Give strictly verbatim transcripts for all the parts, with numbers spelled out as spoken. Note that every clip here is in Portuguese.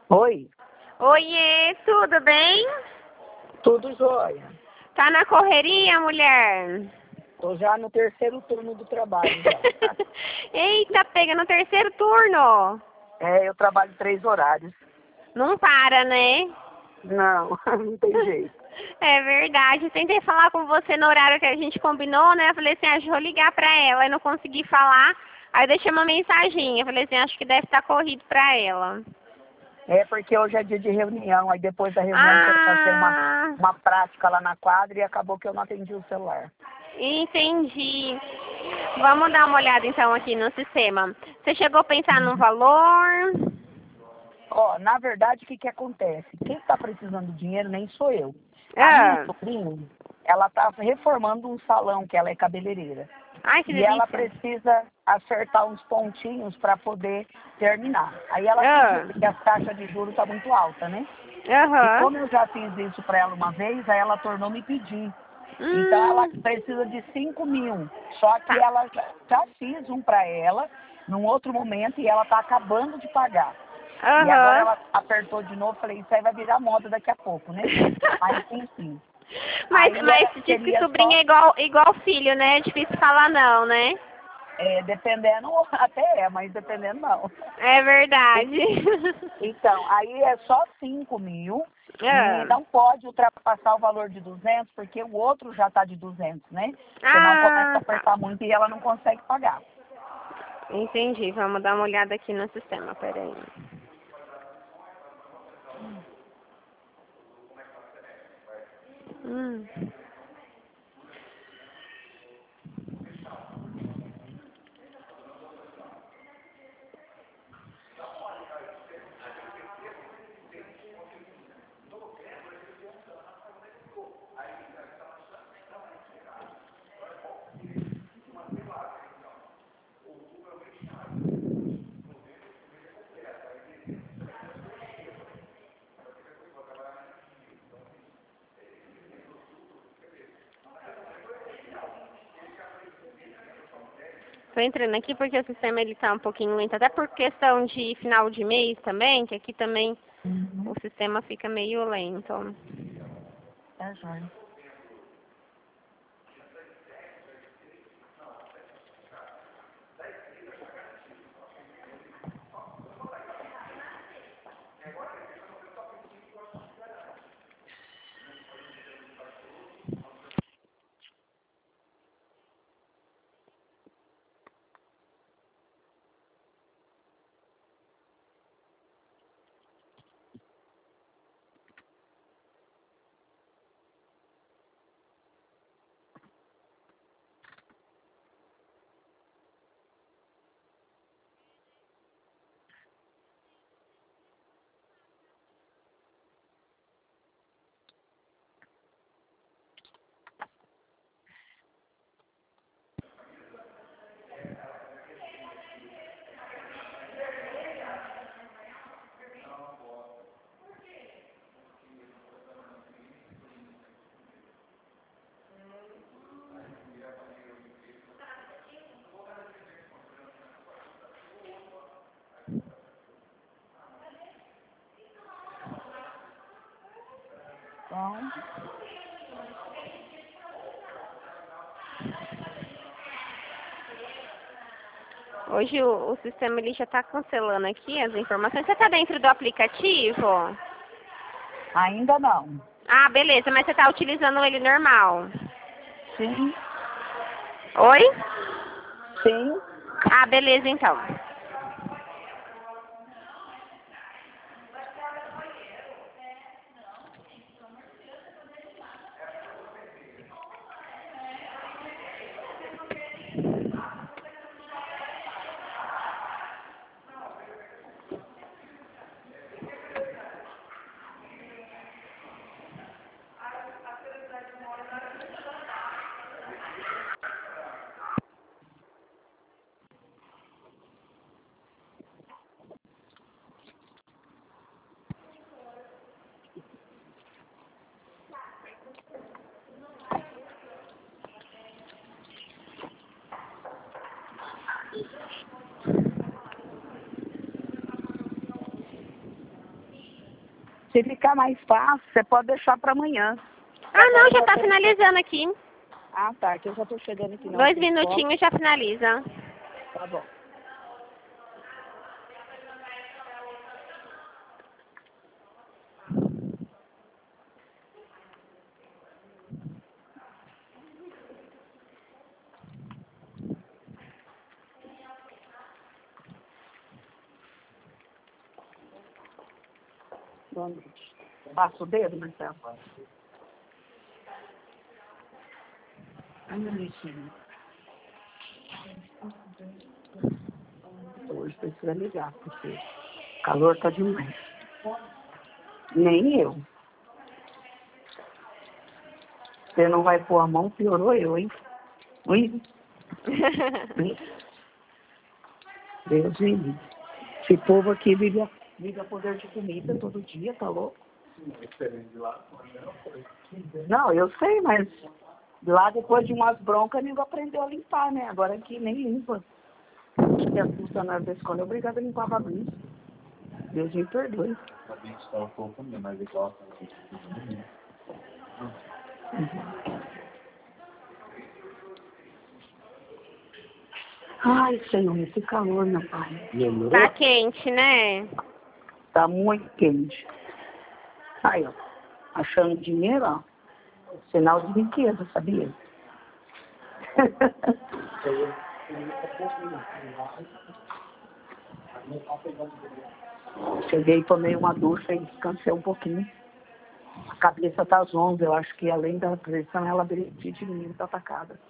Oi, Oiê, tudo bem? tudo jóia. Tá na correria, mulher? Tô já no terceiro turno do trabalho já. Eita, pega no terceiro turno. É, eu trabalho três horários. Não para, né? Não, não tem jeito. É verdade. Tentei falar com você no horário que a gente combinou, né? Eu falei assim, ah, deixa eu ligar pra ela. E não consegui falar. Aí eu deixei uma mensaginha. Eu falei assim, acho que deve estar corrido pra ela. É porque hoje é dia de reunião, aí depois da reunião tinha que fazer uma, Ah, uma prática lá na quadra e acabou que eu não atendi o celular. entendi. Vamos dar uma olhada então aqui no sistema. Você chegou a pensar no valor? Ó, na verdade, o que que acontece? Quem está precisando de dinheiro nem sou eu. A minha Ah, sobrinha, ela está reformando um salão, que ela é cabeleireira. ai, que E ela delícia. precisa acertar uns pontinhos para poder terminar. Aí ela pediu, Ah, porque as taxas de juros estão muito altas, né? E aham. como eu já fiz isso para ela uma vez, aí ela tornou me pedir. Então ela Hum, precisa de cinco mil. Só que tá. ela já, já fiz um para ela num outro momento e ela está acabando de pagar. E agora Aham. ela apertou de novo, falei, isso aí vai virar moda daqui a pouco, né? Mas enfim. Mas, Aí mas ela diz que queria sobrinho só, é igual, igual filho, né? É difícil falar não, né? é, dependendo, até é, mas dependendo não. É verdade. Então, aí é só cinco mil e Ah, não pode ultrapassar o valor de duzentos, porque o outro já está de duzentos, né? Senão começa a ah, tá. apertar muito e ela não consegue pagar. Entendi. Vamos dar uma olhada aqui no sistema, peraí. Hum. Tô entrando aqui porque o sistema ele tá um pouquinho lento, até por questão de final de mês também, que aqui também Uhum. o sistema fica meio lento. É, joia. Então, Hoje o, o sistema ele já está cancelando aqui as informações. Você está dentro do aplicativo? ainda não. Ah, beleza, mas você está utilizando ele normal. Sim, Oi? sim. Ah, beleza então. se ficar mais fácil, você pode deixar para amanhã. Ah, não, já tá finalizando aqui. Ah, tá, que eu já tô chegando aqui. Dois minutinhos já finaliza. Tá bom. Boa noite. Passa o dedo, Marcelo. Ai, bonitinho. Hoje precisa ligar, porque o calor tá demais. Nem eu. Você não vai pôr a mão, piorou eu, hein? Ui. Deus me livre. Esse povo aqui vive a, vive a poder de comida todo dia, tá louco? Não, eu sei, mas lá depois de umas broncas, ninguém aprendeu a limpar, né? Agora aqui nem limpa. Porque as funcionárias da escola é obrigada a limpar a bagunça. Deus me perdoe. Ai, Senhor, esse calor, meu pai. Tá quente, né? Tá muito quente. Aí, ó. Achando dinheiro, ó. Sinal de riqueza, sabia? Cheguei, tomei uma ducha e descansei um pouquinho. A cabeça tá zonza, eu acho que além da pressão, ela labirintite de mim, tá atacada.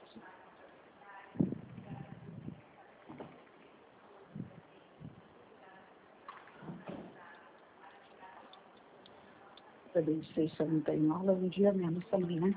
Também não sei se eu não tenho aula, um dia menos também, né?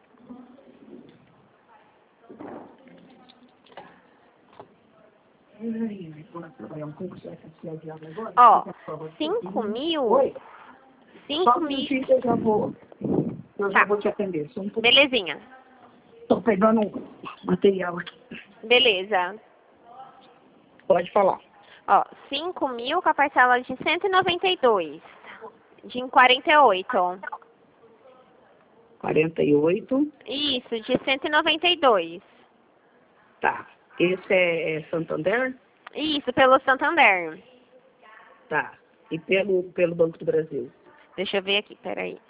Ó, cinco mil. Oi? Cinco Só um mil. minutinho que eu já vou. Eu já Tá. vou te atender. Só um pouquinho. Belezinha. Tô pegando um material aqui. Beleza. Pode falar. Ó, cinco mil com a parcela de cento e noventa e dois. De quarenta e oito. quarenta e oito. Isso, de cento e noventa e dois. Tá. Esse é, é Santander? Isso, pelo Santander. Tá. E pelo, pelo Banco do Brasil? Deixa eu ver aqui, peraí.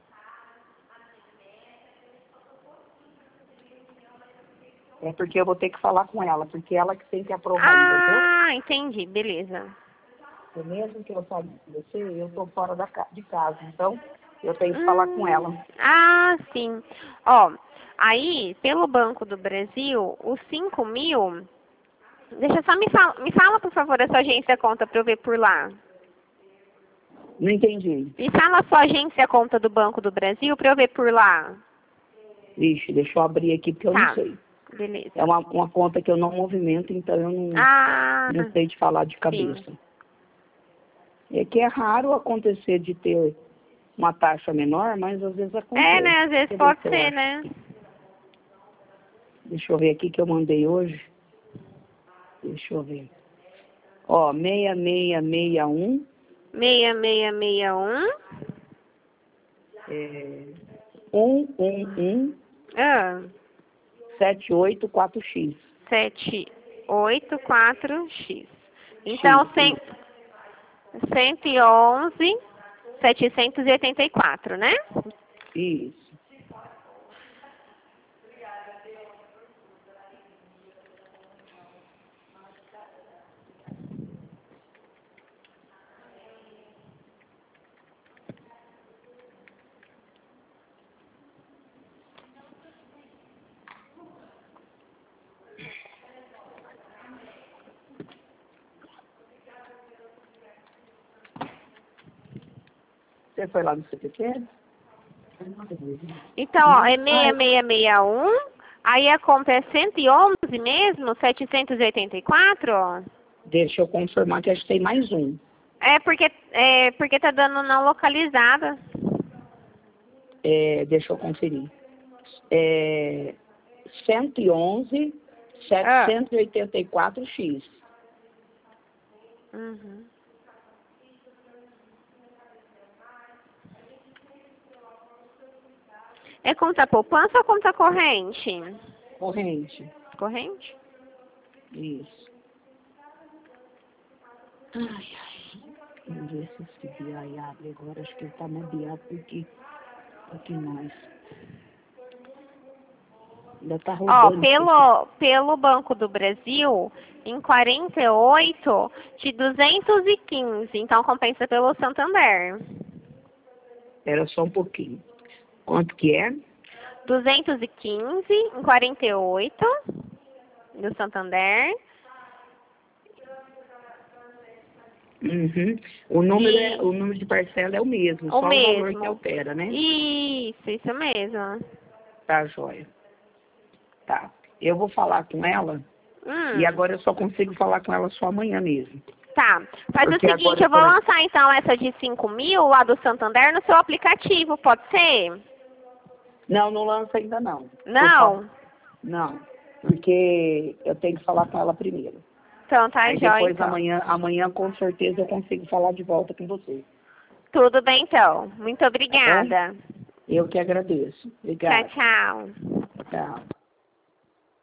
É porque eu vou ter que falar com ela, porque ela que tem que aprovar, Ah, entendi, beleza. entendeu? Mesmo que eu fale com você, eu tô fora da, ca- de casa, então eu tenho que falar com ela. Ah, sim. Ó, aí, pelo Banco do Brasil, os cinco mil... Deixa só me fala, me fala, por favor, a sua agência conta para eu ver por lá. Não entendi. Me fala a sua agência conta do Banco do Brasil para eu ver por lá. Vixe, deixa eu abrir aqui porque eu Tá. não sei. Beleza. É uma, uma conta que eu não movimento, então eu não, Ah, não sei de falar de cabeça. sim. É que é raro acontecer de ter uma taxa menor, mas às vezes acontece. É, né? Às vezes Deixa eu ver pode se eu ser, acho. né? Deixa eu ver aqui que eu mandei hoje. Deixa eu ver. Ó, seis seis seis um. seis seis seis um. É, um um um Ah, sete oito quatro x. sete oito quatro x. Então, X, cem, cento e onze, setecentos e oitenta e quatro, né? Isso. Você foi lá no C P Q? Então, ó, é seis seis seis um, aí a conta é cento e onze mesmo, setecentos e oitenta e quatro? Deixa eu confirmar que acho que tem mais um. É porque, é porque tá dando não localizada. É, deixa eu conferir. É, cento e onze, setecentos e oitenta e quatro x. Uhum. É conta poupança ou conta corrente? Corrente. Corrente? Isso. Ai, ai. Vamos ver se esse B I abre agora. Acho que ele tá mais biado do que, do que nós. Ainda tá Ó, rodando. pelo, pelo Banco do Brasil, em quarenta e oito de duzentos e quinze. Então compensa pelo Santander. Espera só um pouquinho. Quanto que é? duzentos e quinze em quarenta e oito do Santander. Uhum. O, número E é, o número de parcela é o mesmo, o só o valor que mesmo. altera, né? Isso, isso mesmo. Tá, joia. Tá. Eu vou falar com ela Hum, e agora eu só consigo falar com ela só amanhã mesmo. tá. Faz Porque o seguinte, agora eu vou pra- lançar então essa de cinco mil lá do Santander no seu aplicativo, pode ser? Não, não lança ainda não. Não? Não, porque eu tenho que falar com ela primeiro. Então tá, Aí jóia, depois então. amanhã, amanhã com certeza eu consigo falar de volta com você. Tudo bem, então. Muito Tá bom? obrigada. Eu que agradeço. Tchau, Obrigada. tchau. Tchau.